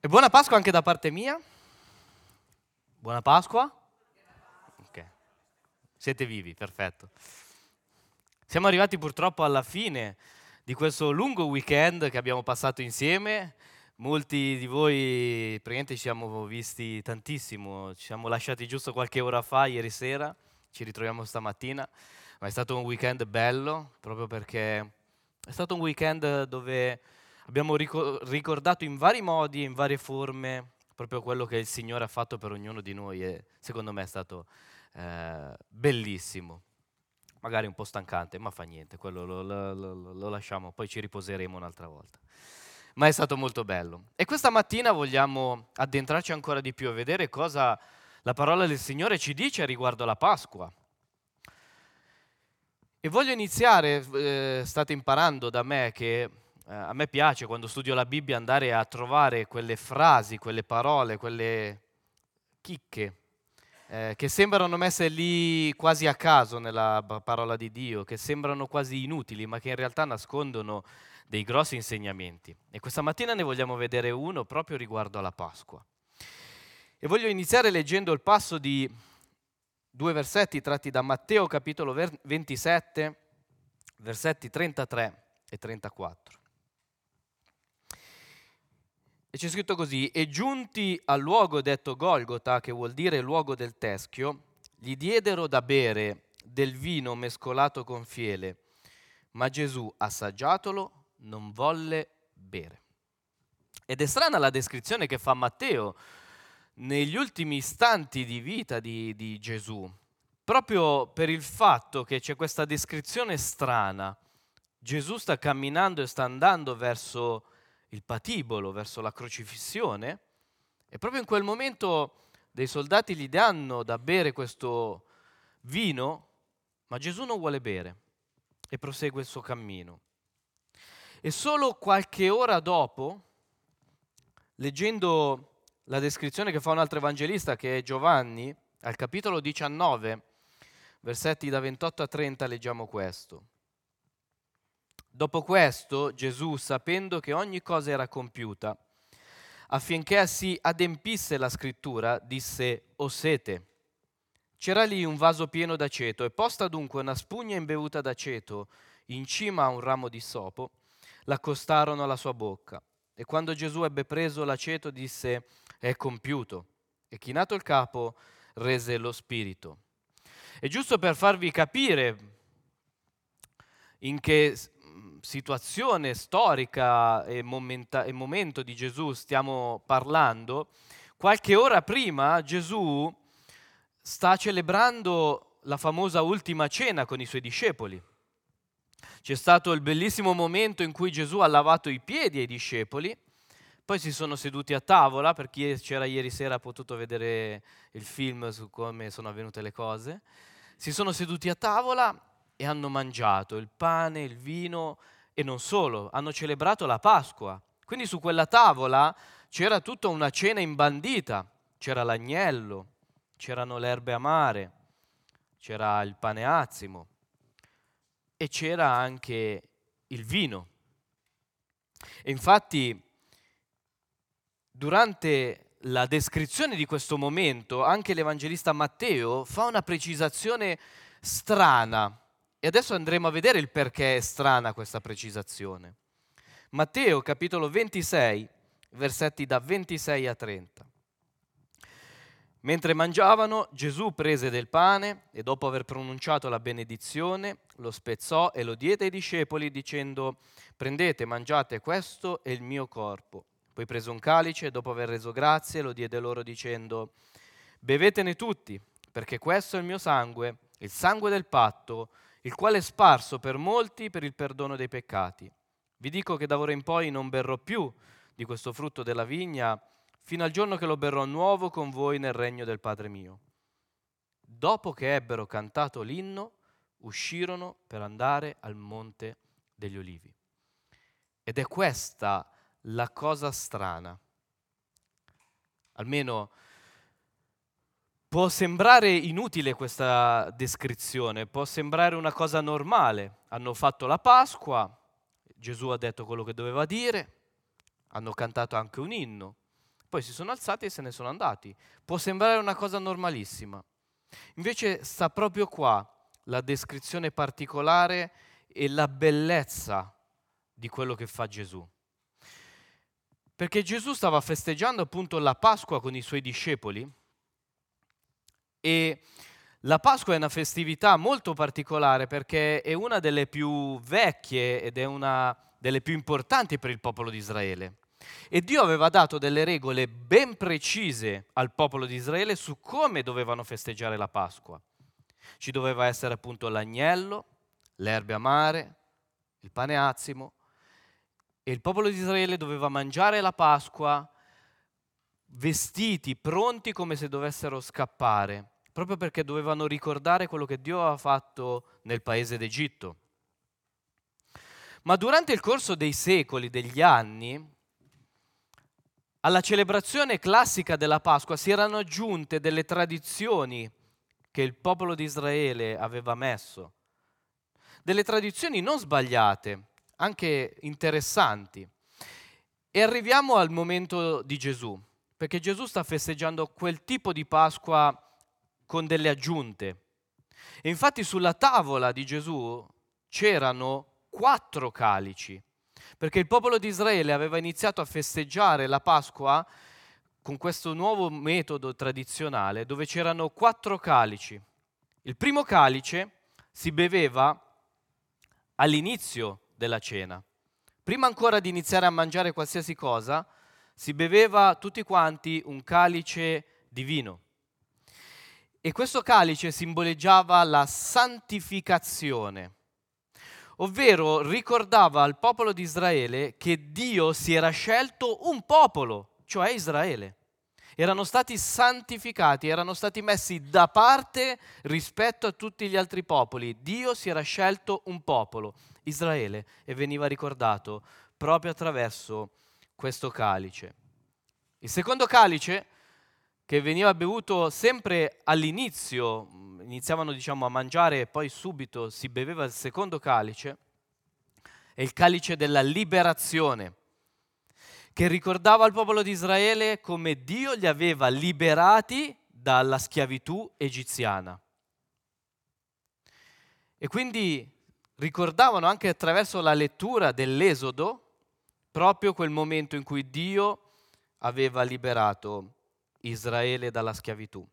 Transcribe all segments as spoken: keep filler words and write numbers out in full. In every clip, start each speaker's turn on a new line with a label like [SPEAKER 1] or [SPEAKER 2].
[SPEAKER 1] E buona Pasqua anche da parte mia. Buona Pasqua. Ok, siete vivi, perfetto. Siamo arrivati purtroppo alla fine di questo lungo weekend che abbiamo passato insieme. Molti di voi praticamente ci siamo visti tantissimo, ci siamo lasciati giusto qualche ora fa, ieri sera, ci ritroviamo stamattina, ma è stato un weekend bello, proprio perché è stato un weekend dove abbiamo rico- ricordato in vari modi, in varie forme, proprio quello che il Signore ha fatto per ognuno di noi e secondo me è stato eh, bellissimo. Magari un po' stancante, ma fa niente, quello lo, lo- lo- lo lasciamo, poi ci riposeremo un'altra volta. Ma è stato molto bello. E questa mattina vogliamo addentrarci ancora di più e vedere cosa la parola del Signore ci dice riguardo alla Pasqua. E voglio iniziare, eh, state imparando da me che eh, a me piace quando studio la Bibbia andare a trovare quelle frasi, quelle parole, quelle chicche eh, che sembrano messe lì quasi a caso nella ba- parola di Dio, che sembrano quasi inutili, ma che in realtà nascondono dei grossi insegnamenti. E questa mattina ne vogliamo vedere uno proprio riguardo alla Pasqua. E voglio iniziare leggendo il passo di due versetti tratti da Matteo capitolo ver- ventisette, versetti trentatré e trentaquattro. E c'è scritto così: e giunti al luogo detto Golgota, che vuol dire luogo del teschio, gli diedero da bere del vino mescolato con fiele, ma Gesù, assaggiatolo, non volle bere. Ed è strana la descrizione che fa Matteo negli ultimi istanti di vita di, di Gesù, proprio per il fatto che c'è questa descrizione strana. Gesù sta camminando e sta andando verso il patibolo, verso la crocifissione, e proprio in quel momento dei soldati gli danno da bere questo vino, ma Gesù non vuole bere e prosegue il suo cammino. E solo qualche ora dopo, leggendo la descrizione che fa un altro evangelista, che è Giovanni, al capitolo diciannove, versetti da ventotto a trenta, leggiamo questo. Dopo questo, Gesù, sapendo che ogni cosa era compiuta, affinché si adempisse la scrittura, disse: ho sete. C'era lì un vaso pieno d'aceto, e posta dunque una spugna imbevuta d'aceto in cima a un ramo di sopo, l'accostarono alla sua bocca. E quando Gesù ebbe preso l'aceto, disse: è compiuto. E chinato il capo, rese lo spirito. E giusto per farvi capire in che situazione storica e, momenta- e momento di Gesù stiamo parlando, qualche ora prima Gesù sta celebrando la famosa ultima cena con i suoi discepoli. C'è stato il bellissimo momento in cui Gesù ha lavato i piedi ai discepoli, poi si sono seduti a tavola, per chi c'era ieri sera ha potuto vedere il film su come sono avvenute le cose, si sono seduti a tavola e hanno mangiato il pane, il vino e non solo, hanno celebrato la Pasqua. Quindi su quella tavola c'era tutta una cena imbandita, c'era l'agnello, c'erano le erbe amare, c'era il pane azimo e c'era anche il vino. E infatti, durante la descrizione di questo momento, anche l'Evangelista Matteo fa una precisazione strana. E adesso andremo a vedere il perché è strana questa precisazione. Matteo, capitolo ventisei, versetti da ventisei a trenta. Mentre mangiavano, Gesù prese del pane e dopo aver pronunciato la benedizione, lo spezzò e lo diede ai discepoli dicendo: prendete, mangiate, questo è il mio corpo. Poi prese un calice e dopo aver reso grazie lo diede loro dicendo: bevetene tutti, perché questo è il mio sangue, il sangue del patto, il quale è sparso per molti per il perdono dei peccati. Vi dico che da ora in poi non berrò più di questo frutto della vigna, fino al giorno che lo berrò nuovo con voi nel regno del Padre mio. Dopo che ebbero cantato l'inno, uscirono per andare al Monte degli Ulivi. Ed è questa la cosa strana. Almeno può sembrare inutile questa descrizione, può sembrare una cosa normale. Hanno fatto la Pasqua, Gesù ha detto quello che doveva dire, hanno cantato anche un inno, poi si sono alzati e se ne sono andati. Può sembrare una cosa normalissima. Invece sta proprio qua la descrizione particolare e la bellezza di quello che fa Gesù. Perché Gesù stava festeggiando appunto la Pasqua con i suoi discepoli e la Pasqua è una festività molto particolare perché è una delle più vecchie ed è una delle più importanti per il popolo di Israele. E Dio aveva dato delle regole ben precise al popolo di Israele su come dovevano festeggiare la Pasqua. Ci doveva essere appunto l'agnello, le erbe amare, il pane azimo, e il popolo di Israele doveva mangiare la Pasqua vestiti, pronti come se dovessero scappare, proprio perché dovevano ricordare quello che Dio aveva fatto nel paese d'Egitto. Ma durante il corso dei secoli, degli anni, alla celebrazione classica della Pasqua si erano aggiunte delle tradizioni che il popolo di Israele aveva messo, delle tradizioni non sbagliate, anche interessanti. E arriviamo al momento di Gesù, perché Gesù sta festeggiando quel tipo di Pasqua con delle aggiunte. E infatti sulla tavola di Gesù c'erano quattro calici, perché il popolo di Israele aveva iniziato a festeggiare la Pasqua con questo nuovo metodo tradizionale dove c'erano quattro calici. Il primo calice si beveva all'inizio della cena. Prima ancora di iniziare a mangiare qualsiasi cosa, si beveva tutti quanti un calice di vino. E questo calice simboleggiava la santificazione, ovvero ricordava al popolo di Israele che Dio si era scelto un popolo, cioè Israele. Erano stati santificati, erano stati messi da parte rispetto a tutti gli altri popoli. Dio si era scelto un popolo, Israele, e veniva ricordato proprio attraverso questo calice. Il secondo calice, che veniva bevuto sempre all'inizio, iniziavano diciamo a mangiare e poi subito si beveva il secondo calice, è il calice della liberazione, che ricordava al popolo di Israele come Dio li aveva liberati dalla schiavitù egiziana. E quindi ricordavano anche attraverso la lettura dell'Esodo proprio quel momento in cui Dio aveva liberato Israele dalla schiavitù.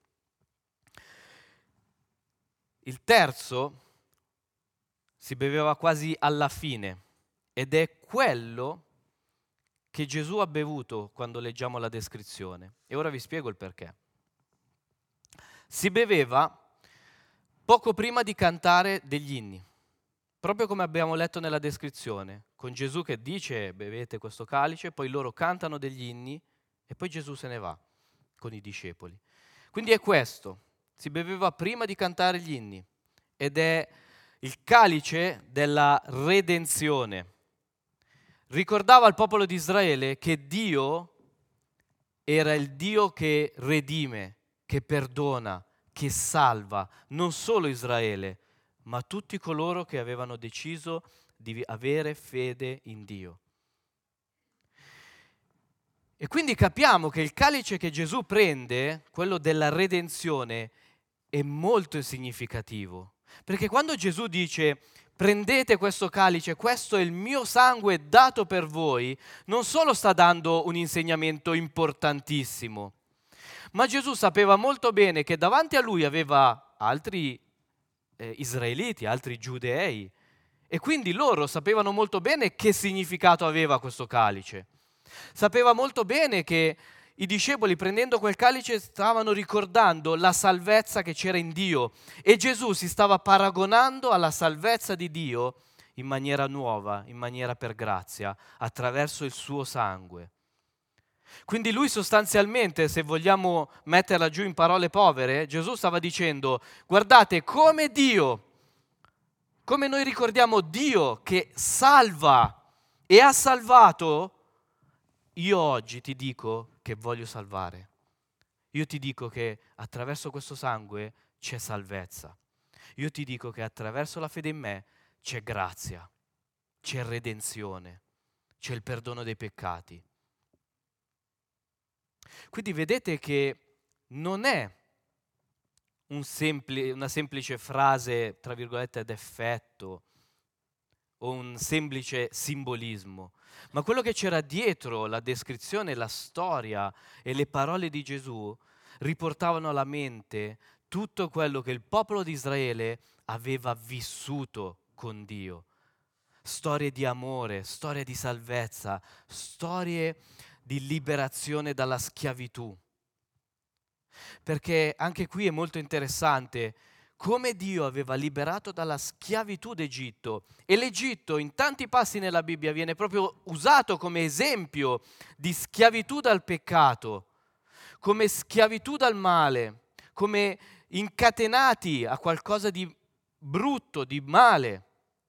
[SPEAKER 1] Il terzo si beveva quasi alla fine ed è quello che Gesù ha bevuto quando leggiamo la descrizione. E ora vi spiego il perché. Si beveva poco prima di cantare degli inni, proprio come abbiamo letto nella descrizione, con Gesù che dice bevete questo calice, poi loro cantano degli inni e poi Gesù se ne va con i discepoli. Quindi è questo, si beveva prima di cantare gli inni ed è il calice della redenzione. Ricordava al popolo di Israele che Dio era il Dio che redime, che perdona, che salva, non solo Israele, ma tutti coloro che avevano deciso di avere fede in Dio. E quindi capiamo che il calice che Gesù prende, quello della redenzione, è molto significativo. Perché quando Gesù dice prendete questo calice, questo è il mio sangue dato per voi, non solo sta dando un insegnamento importantissimo, ma Gesù sapeva molto bene che davanti a lui aveva altri eh, israeliti, altri giudei, e quindi loro sapevano molto bene che significato aveva questo calice. Sapeva molto bene che i discepoli prendendo quel calice stavano ricordando la salvezza che c'era in Dio e Gesù si stava paragonando alla salvezza di Dio in maniera nuova, in maniera per grazia, attraverso il suo sangue. Quindi lui sostanzialmente, se vogliamo metterla giù in parole povere, Gesù stava dicendo guardate come Dio, come noi ricordiamo Dio che salva e ha salvato, io oggi ti dico che voglio salvare. Io ti dico che attraverso questo sangue c'è salvezza. Io ti dico che attraverso la fede in me c'è grazia, c'è redenzione, c'è il perdono dei peccati. Quindi vedete che non è un sempli- una semplice frase, tra virgolette, d'effetto o un semplice simbolismo, ma quello che c'era dietro la descrizione, la storia e le parole di Gesù riportavano alla mente tutto quello che il popolo di Israele aveva vissuto con Dio. Storie di amore, storie di salvezza, storie di liberazione dalla schiavitù. Perché anche qui è molto interessante come Dio aveva liberato dalla schiavitù d'Egitto. E l'Egitto in tanti passi nella Bibbia viene proprio usato come esempio di schiavitù dal peccato, come schiavitù dal male, come incatenati a qualcosa di brutto, di male.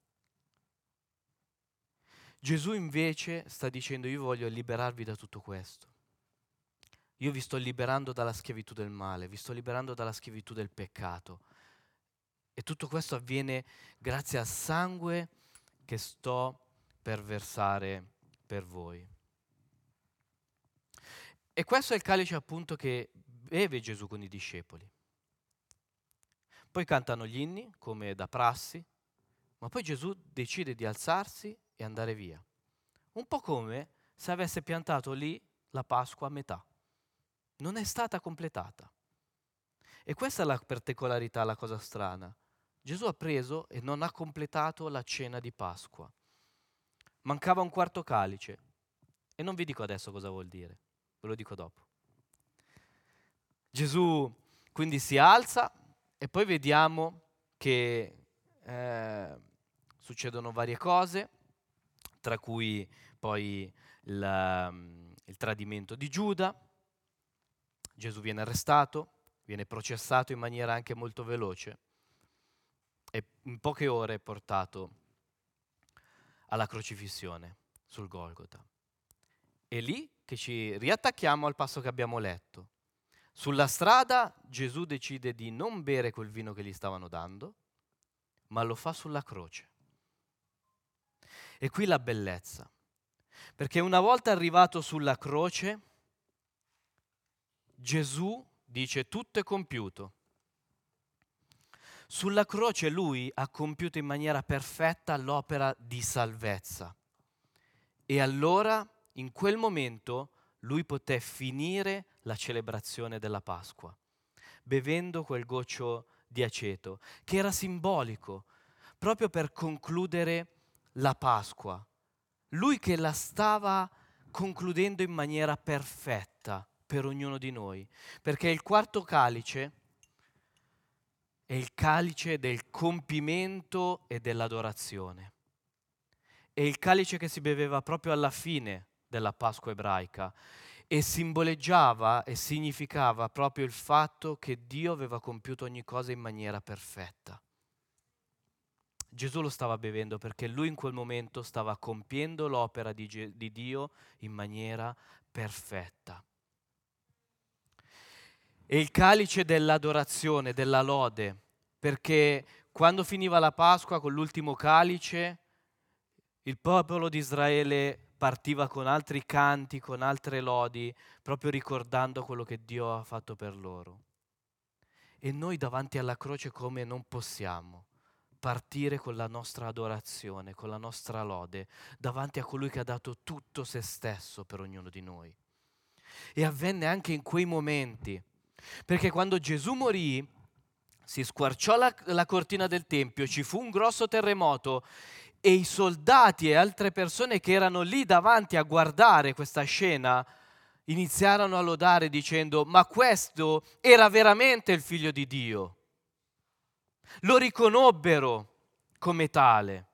[SPEAKER 1] Gesù invece sta dicendo: io voglio liberarvi da tutto questo. Io vi sto liberando dalla schiavitù del male, vi sto liberando dalla schiavitù del peccato. E tutto questo avviene grazie al sangue che sto per versare per voi. E questo è il calice appunto che beve Gesù con i discepoli. Poi cantano gli inni, come da prassi, ma poi Gesù decide di alzarsi e andare via. Un po' come se avesse piantato lì la Pasqua a metà. Non è stata completata. E questa è la particolarità, la cosa strana. Gesù ha preso e non ha completato la cena di Pasqua. Mancava un quarto calice. E non vi dico adesso cosa vuol dire, ve lo dico dopo. Gesù quindi si alza e poi vediamo che eh, succedono varie cose, tra cui poi il, um, il tradimento di Giuda. Gesù viene arrestato, viene processato in maniera anche molto veloce e in poche ore è portato alla crocifissione sul Golgota. È lì che ci riattacchiamo al passo che abbiamo letto. Sulla strada Gesù decide di non bere quel vino che gli stavano dando, ma lo fa sulla croce. E qui la bellezza, perché una volta arrivato sulla croce, Gesù dice: tutto è compiuto. Sulla croce lui ha compiuto in maniera perfetta l'opera di salvezza. E allora, in quel momento, lui poté finire la celebrazione della Pasqua, bevendo quel goccio di aceto, che era simbolico, proprio per concludere la Pasqua. Lui che la stava concludendo in maniera perfetta per ognuno di noi, perché il quarto calice è il calice del compimento e dell'adorazione. È il calice che si beveva proprio alla fine della Pasqua ebraica e simboleggiava e significava proprio il fatto che Dio aveva compiuto ogni cosa in maniera perfetta. Gesù lo stava bevendo perché lui in quel momento stava compiendo l'opera di, Ge- di Dio in maniera perfetta. E il calice dell'adorazione, della lode, perché quando finiva la Pasqua con l'ultimo calice, il popolo di Israele partiva con altri canti, con altre lodi, proprio ricordando quello che Dio ha fatto per loro. E noi davanti alla croce come non possiamo partire con la nostra adorazione, con la nostra lode, davanti a colui che ha dato tutto se stesso per ognuno di noi. E avvenne anche in quei momenti, perché quando Gesù morì, si squarciò la, la cortina del Tempio, ci fu un grosso terremoto e i soldati e altre persone che erano lì davanti a guardare questa scena iniziarono a lodare dicendo: ma questo era veramente il figlio di Dio. Lo riconobbero come tale.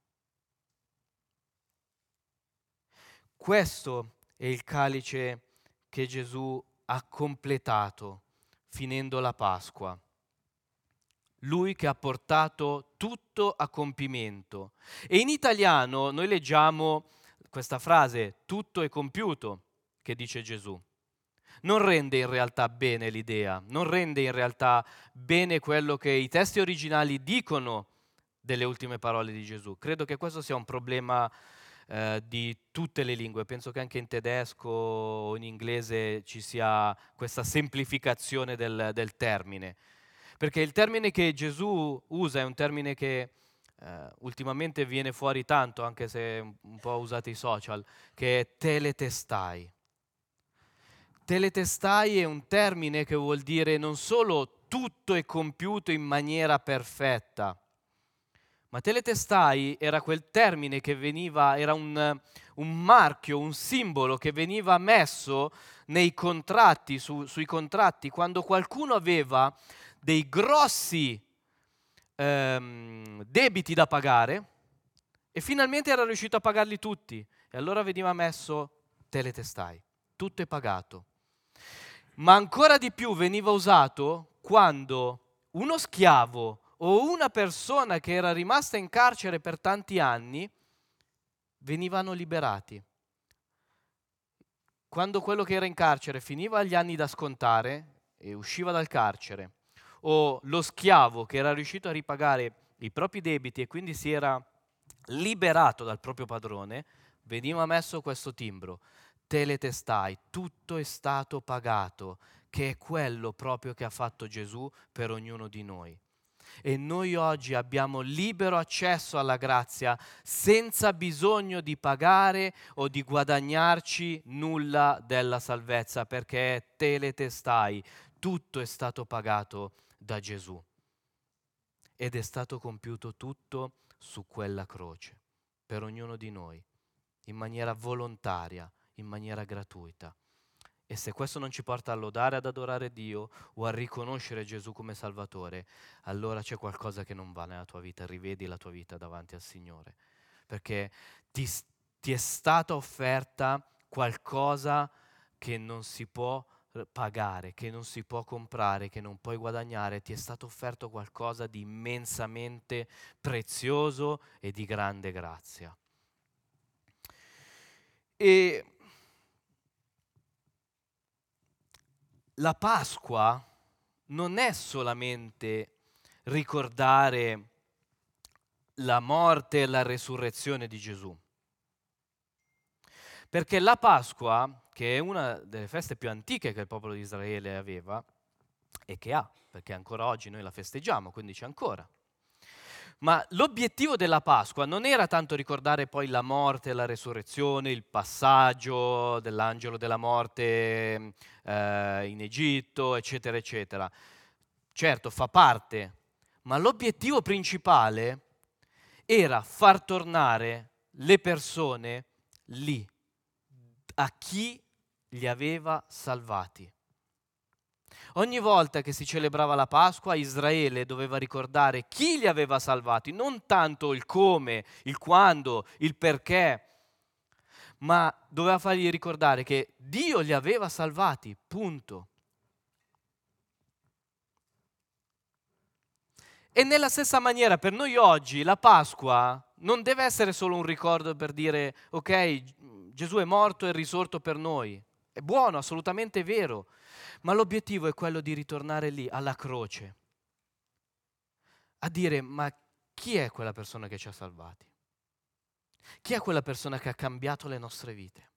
[SPEAKER 1] Questo è il calice che Gesù ha completato finendo la Pasqua. Lui che ha portato tutto a compimento. E in italiano noi leggiamo questa frase: tutto è compiuto, che dice Gesù. Non rende in realtà bene l'idea, non rende in realtà bene quello che i testi originali dicono delle ultime parole di Gesù. Credo che questo sia un problema eh, di tutte le lingue. Penso che anche in tedesco o in inglese ci sia questa semplificazione del, del termine. Perché il termine che Gesù usa è un termine che eh, ultimamente viene fuori tanto, anche se un, un po' usate i social, che è teletestai. Teletestai è un termine che vuol dire non solo tutto è compiuto in maniera perfetta, ma teletestai era quel termine che veniva, era un, un marchio, un simbolo che veniva messo nei contratti, su, sui contratti, quando qualcuno aveva dei grossi ehm, debiti da pagare e finalmente era riuscito a pagarli tutti. E allora veniva messo teletestai, tutto è pagato. Ma ancora di più veniva usato quando uno schiavo o una persona che era rimasta in carcere per tanti anni venivano liberati. Quando quello che era in carcere finiva gli anni da scontare e usciva dal carcere, o lo schiavo che era riuscito a ripagare i propri debiti e quindi si era liberato dal proprio padrone, veniva messo questo timbro: teletestai, tutto è stato pagato, che è quello proprio che ha fatto Gesù per ognuno di noi. E noi oggi abbiamo libero accesso alla grazia senza bisogno di pagare o di guadagnarci nulla della salvezza, perché è teletestai, tutto è stato pagato da Gesù ed è stato compiuto tutto su quella croce per ognuno di noi, in maniera volontaria, in maniera gratuita. E se questo non ci porta a lodare, ad adorare Dio o a riconoscere Gesù come Salvatore, allora c'è qualcosa che non va nella tua vita, rivedi la tua vita davanti al Signore, perché ti, ti è stata offerta qualcosa che non si può pagare, che non si può comprare, che non puoi guadagnare, ti è stato offerto qualcosa di immensamente prezioso e di grande grazia. E la Pasqua non è solamente ricordare la morte e la resurrezione di Gesù, perché la Pasqua, che è una delle feste più antiche che il popolo di Israele aveva e che ha, perché ancora oggi noi la festeggiamo, quindi c'è ancora. Ma l'obiettivo della Pasqua non era tanto ricordare poi la morte e la resurrezione, il passaggio dell'angelo della morte eh, in Egitto, eccetera, eccetera. Certo, fa parte, ma l'obiettivo principale era far tornare le persone lì, a chi li aveva salvati. Ogni volta che si celebrava la Pasqua, Israele doveva ricordare chi li aveva salvati, non tanto il come, il quando, il perché, ma doveva fargli ricordare che Dio li aveva salvati, punto. E nella stessa maniera per noi oggi la Pasqua non deve essere solo un ricordo per dire ok, Gesù è morto e è risorto per noi. È buono, assolutamente vero, ma l'obiettivo è quello di ritornare lì, alla croce, a dire ma chi è quella persona che ci ha salvati? Chi è quella persona che ha cambiato le nostre vite?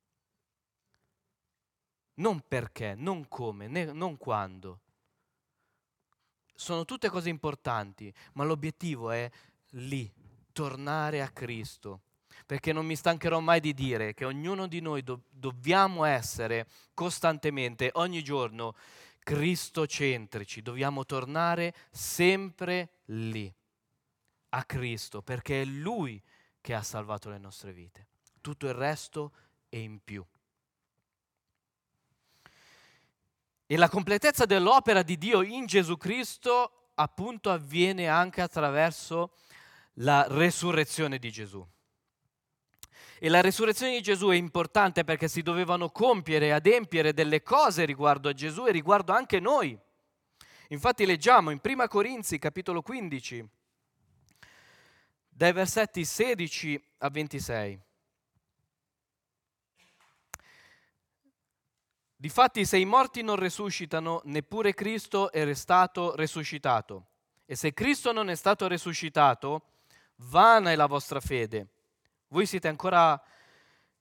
[SPEAKER 1] Non perché, non come, né, non quando. Sono tutte cose importanti, ma l'obiettivo è lì, tornare a Cristo. Perché non mi stancherò mai di dire che ognuno di noi do- dobbiamo essere costantemente, ogni giorno, cristocentrici. Dobbiamo tornare sempre lì, a Cristo, perché è Lui che ha salvato le nostre vite. Tutto il resto è in più. E la completezza dell'opera di Dio in Gesù Cristo appunto avviene anche attraverso la resurrezione di Gesù. E la resurrezione di Gesù è importante perché si dovevano compiere e adempiere delle cose riguardo a Gesù e riguardo anche noi. Infatti leggiamo in Prima Corinzi capitolo quindici, dai versetti sedici a ventisei. Difatti se i morti non resuscitano, neppure Cristo è stato resuscitato. E se Cristo non è stato resuscitato, vana è la vostra fede. Voi siete ancora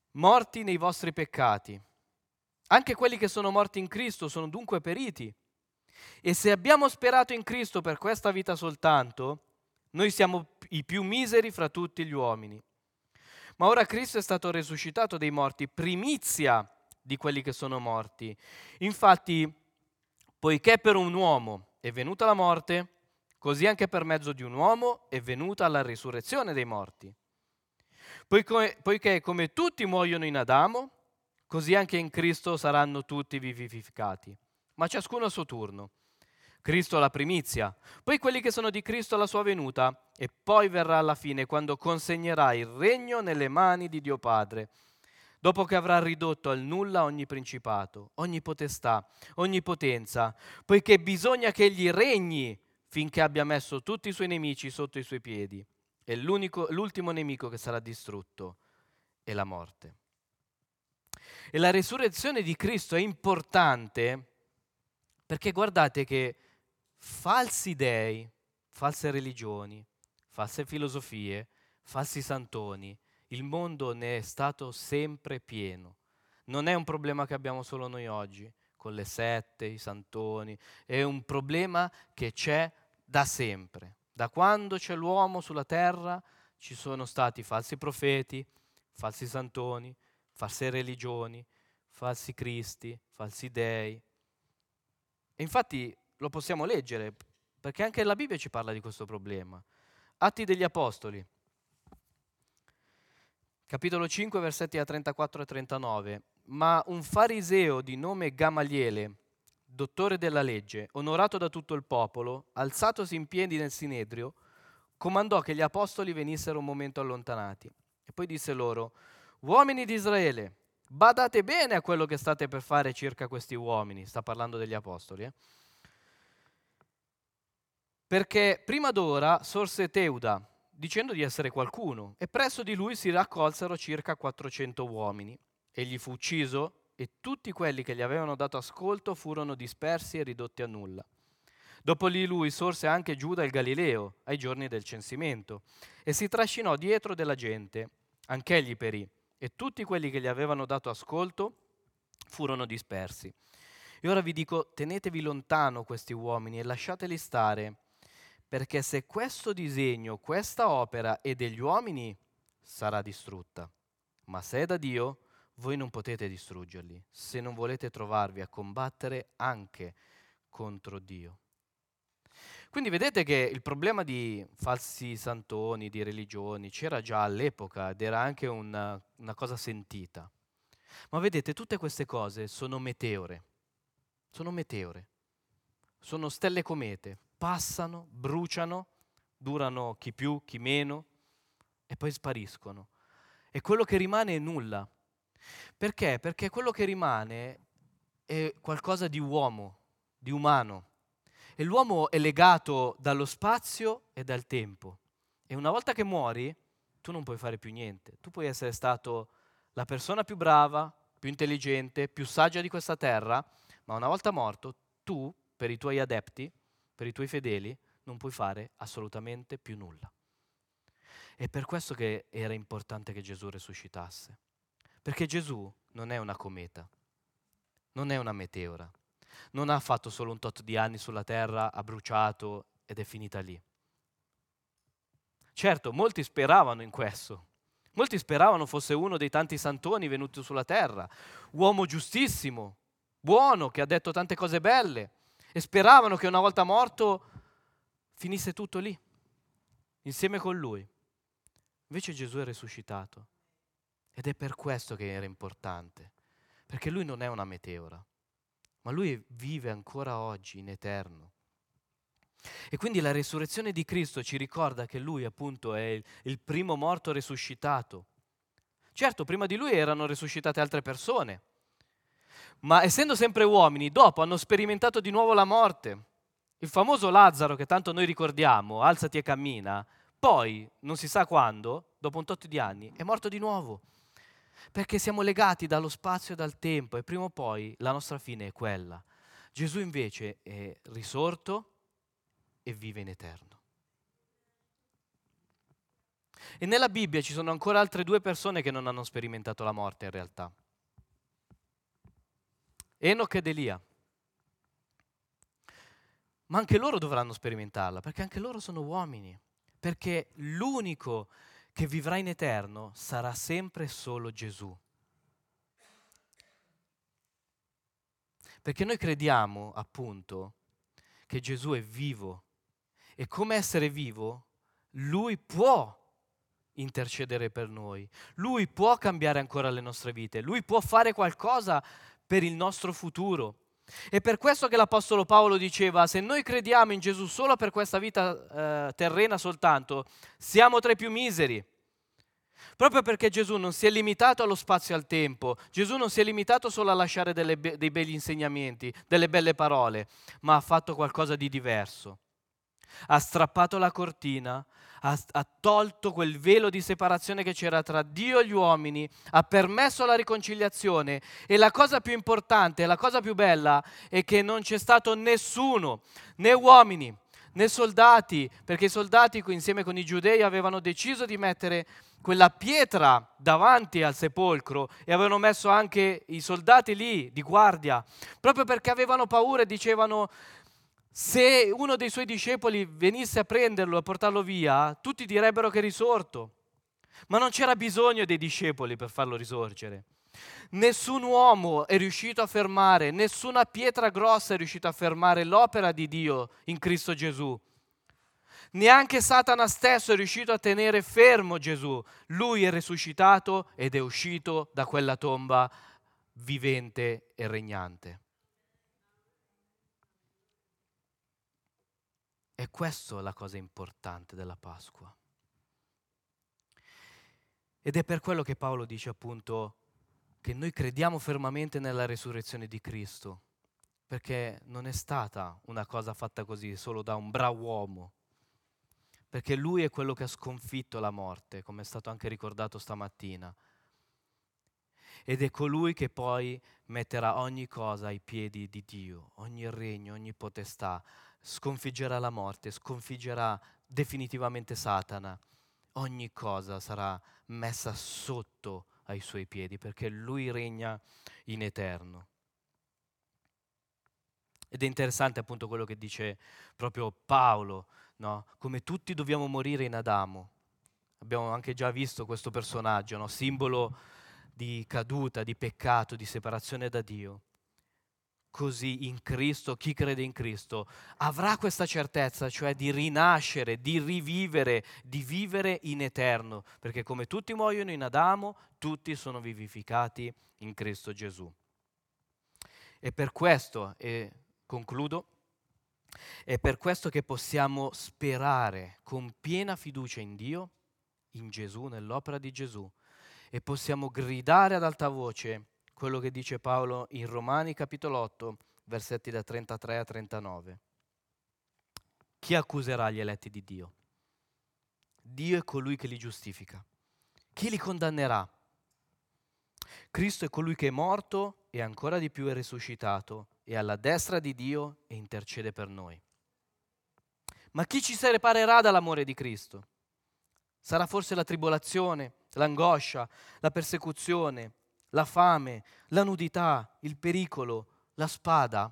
[SPEAKER 1] morti nei vostri peccati. Anche quelli che sono morti in Cristo sono dunque periti. E se abbiamo sperato in Cristo per questa vita soltanto, noi siamo i più miseri fra tutti gli uomini. Ma ora Cristo è stato risuscitato dai morti, primizia di quelli che sono morti. Infatti, poiché per un uomo è venuta la morte, così anche per mezzo di un uomo è venuta la risurrezione dei morti. Poiché, poiché come tutti muoiono in Adamo, così anche in Cristo saranno tutti vivificati, ma ciascuno a suo turno. Cristo la primizia, poi quelli che sono di Cristo alla sua venuta, e poi verrà alla fine quando consegnerà il regno nelle mani di Dio Padre, dopo che avrà ridotto al nulla ogni principato, ogni potestà, ogni potenza, poiché bisogna che egli regni finché abbia messo tutti i suoi nemici sotto i suoi piedi. E l'unico, l'ultimo nemico che sarà distrutto è la morte. E la risurrezione di Cristo è importante perché guardate che falsi dei, false religioni, false filosofie, falsi santoni, il mondo ne è stato sempre pieno. Non è un problema che abbiamo solo noi oggi, con le sette, i santoni, è un problema che c'è da sempre. Da quando c'è l'uomo sulla terra ci sono stati falsi profeti, falsi santoni, false religioni, falsi cristi, falsi dei. E infatti lo possiamo leggere, perché anche la Bibbia ci parla di questo problema. Atti degli Apostoli, capitolo cinque, versetti da trentaquattro e trentanove. Ma un fariseo di nome Gamaliele, dottore della legge, onorato da tutto il popolo, alzatosi in piedi nel Sinedrio, comandò che gli apostoli venissero un momento allontanati. E poi disse loro: uomini di Israele, badate bene a quello che state per fare circa questi uomini. Sta parlando degli apostoli, eh? Perché prima d'ora sorse Teuda, dicendo di essere qualcuno, e presso di lui si raccolsero circa quattrocento uomini. Egli fu ucciso e tutti quelli che gli avevano dato ascolto furono dispersi e ridotti a nulla. Dopo di lui sorse anche Giuda il Galileo, ai giorni del censimento, e si trascinò dietro della gente, anch'egli perì, e tutti quelli che gli avevano dato ascolto furono dispersi. E ora vi dico, tenetevi lontano questi uomini e lasciateli stare, perché se questo disegno, questa opera è degli uomini, sarà distrutta. Ma se è da Dio, voi non potete distruggerli, se non volete trovarvi a combattere anche contro Dio. Quindi vedete che il problema di falsi santoni, di religioni, c'era già all'epoca ed era anche una, una cosa sentita. Ma vedete, tutte queste cose sono meteore, sono meteore, sono stelle comete, passano, bruciano, durano chi più, chi meno e poi spariscono. E quello che rimane è nulla. Perché? Perché quello che rimane è qualcosa di uomo, di umano. E l'uomo è legato dallo spazio e dal tempo. E una volta che muori, tu non puoi fare più niente. Tu puoi essere stato la persona più brava, più intelligente, più saggia di questa terra, ma una volta morto, tu, per i tuoi adepti, per i tuoi fedeli, non puoi fare assolutamente più nulla. È per questo che era importante che Gesù risuscitasse. Perché Gesù non è una cometa, non è una meteora. Non ha fatto solo un tot di anni sulla terra, ha bruciato ed è finita lì. Certo, molti speravano in questo. Molti speravano fosse uno dei tanti santoni venuti sulla terra, uomo giustissimo, buono, che ha detto tante cose belle, e speravano che una volta morto finisse tutto lì, insieme con lui. Invece Gesù è risuscitato ed è per questo che era importante, perché lui non è una meteora, ma lui vive ancora oggi in eterno. E quindi la risurrezione di Cristo ci ricorda che lui appunto è il, il primo morto risuscitato. Certo, prima di lui erano risuscitate altre persone, ma essendo sempre uomini, dopo hanno sperimentato di nuovo la morte. Il famoso Lazzaro, che tanto noi ricordiamo, alzati e cammina, poi, non si sa quando, dopo un tot di anni, è morto di nuovo. Perché siamo legati dallo spazio e dal tempo e prima o poi la nostra fine è quella. Gesù invece è risorto e vive in eterno. E nella Bibbia ci sono ancora altre due persone che non hanno sperimentato la morte in realtà. Enoch ed Elia. Ma anche loro dovranno sperimentarla, perché anche loro sono uomini. Perché l'unico che vivrà in eterno sarà sempre solo Gesù. Perché noi crediamo, appunto, che Gesù è vivo e come essere vivo, Lui può intercedere per noi, Lui può cambiare ancora le nostre vite, Lui può fare qualcosa per il nostro futuro. È per questo che l'Apostolo Paolo diceva: se noi crediamo in Gesù solo per questa vita eh, terrena soltanto, siamo tra i più miseri. Proprio perché Gesù non si è limitato allo spazio e al tempo, Gesù non si è limitato solo a lasciare delle be- dei begli insegnamenti, delle belle parole, ma ha fatto qualcosa di diverso. Ha strappato la cortina, ha, ha tolto quel velo di separazione che c'era tra Dio e gli uomini, ha permesso la riconciliazione e la cosa più importante, la cosa più bella è che non c'è stato nessuno, né uomini, né soldati, perché i soldati insieme con i giudei avevano deciso di mettere quella pietra davanti al sepolcro e avevano messo anche i soldati lì di guardia, proprio perché avevano paura e dicevano: se uno dei suoi discepoli venisse a prenderlo e a portarlo via, tutti direbbero che è risorto. Ma non c'era bisogno dei discepoli per farlo risorgere. Nessun uomo è riuscito a fermare, nessuna pietra grossa è riuscita a fermare l'opera di Dio in Cristo Gesù. Neanche Satana stesso è riuscito a tenere fermo Gesù. Lui è risuscitato ed è uscito da quella tomba vivente e regnante. E questa è la cosa importante della Pasqua. Ed è per quello che Paolo dice appunto che noi crediamo fermamente nella resurrezione di Cristo, perché non è stata una cosa fatta così solo da un bravo uomo, perché Lui è quello che ha sconfitto la morte, come è stato anche ricordato stamattina. Ed è colui che poi metterà ogni cosa ai piedi di Dio, ogni regno, ogni potestà, sconfiggerà la morte, sconfiggerà definitivamente Satana. Ogni cosa sarà messa sotto ai suoi piedi, perché Lui regna in eterno. Ed è interessante appunto quello che dice proprio Paolo, no? Come tutti dobbiamo morire in Adamo. Abbiamo anche già visto questo personaggio, no? Simbolo di caduta, di peccato, di separazione da Dio. Così in Cristo, chi crede in Cristo, avrà questa certezza, cioè di rinascere, di rivivere, di vivere in eterno, perché come tutti muoiono in Adamo, tutti sono vivificati in Cristo Gesù. E per questo, e concludo, è per questo che possiamo sperare con piena fiducia in Dio, in Gesù, nell'opera di Gesù, e possiamo gridare ad alta voce quello che dice Paolo in Romani capitolo otto, versetti da trentatré a trentanove. Chi accuserà gli eletti di Dio? Dio è colui che li giustifica. Chi li condannerà? Cristo è colui che è morto e ancora di più è risuscitato, è alla destra di Dio e intercede per noi. Ma chi ci separerà dall'amore di Cristo? Sarà forse la tribolazione, l'angoscia, la persecuzione, la fame, la nudità, il pericolo, la spada?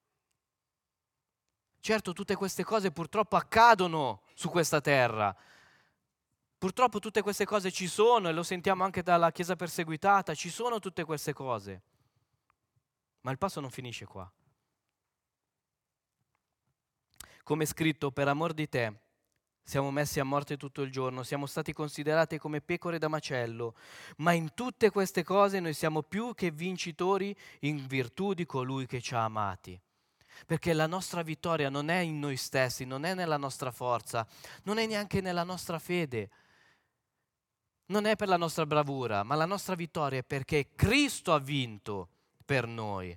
[SPEAKER 1] Certo, tutte queste cose purtroppo accadono su questa terra. Purtroppo tutte queste cose ci sono e lo sentiamo anche dalla Chiesa perseguitata, ci sono tutte queste cose. Ma il passo non finisce qua. Come è scritto, per amor di te siamo messi a morte tutto il giorno, siamo stati considerati come pecore da macello, ma in tutte queste cose noi siamo più che vincitori in virtù di colui che ci ha amati. Perché la nostra vittoria non è in noi stessi, non è nella nostra forza, non è neanche nella nostra fede, non è per la nostra bravura, ma la nostra vittoria è perché Cristo ha vinto per noi.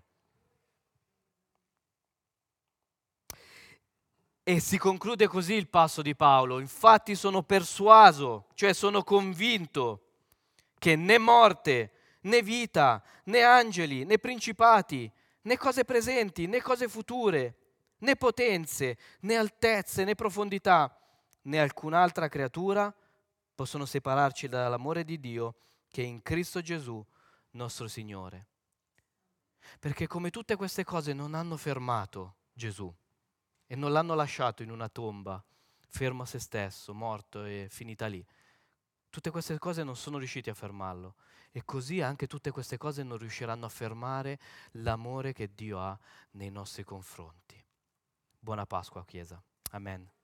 [SPEAKER 1] E si conclude così il passo di Paolo: infatti sono persuaso, cioè sono convinto, che né morte, né vita, né angeli, né principati, né cose presenti, né cose future, né potenze, né altezze, né profondità, né alcun'altra creatura possono separarci dall'amore di Dio che è in Cristo Gesù, nostro Signore. Perché come tutte queste cose non hanno fermato Gesù e non l'hanno lasciato in una tomba, fermo a se stesso, morto e finita lì. Tutte queste cose non sono riusciti a fermarlo e così anche tutte queste cose non riusciranno a fermare l'amore che Dio ha nei nostri confronti. Buona Pasqua, Chiesa. Amen.